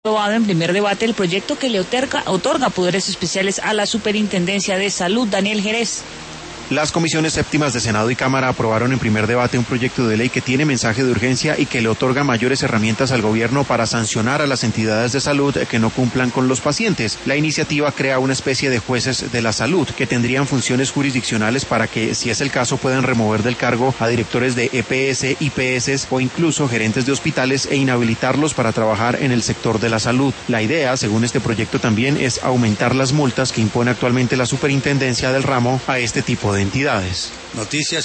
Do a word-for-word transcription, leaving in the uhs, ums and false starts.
aprobado en primer debate el proyecto que le otorga, otorga poderes especiales a la Superintendencia de Salud. Daniel Jerez. Las comisiones séptimas de Senado y Cámara aprobaron en primer debate un proyecto de ley que tiene mensaje de urgencia y que le otorga mayores herramientas al gobierno para sancionar a las entidades de salud que no cumplan con los pacientes. La iniciativa crea una especie de jueces de la salud que tendrían funciones jurisdiccionales para que, si es el caso, puedan remover del cargo a directores de E P S, I P S o incluso gerentes de hospitales e inhabilitarlos para trabajar en el sector de la salud. La idea, según este proyecto también, es aumentar las multas que impone actualmente la superintendencia del ramo a este tipo de entidades. Noticias.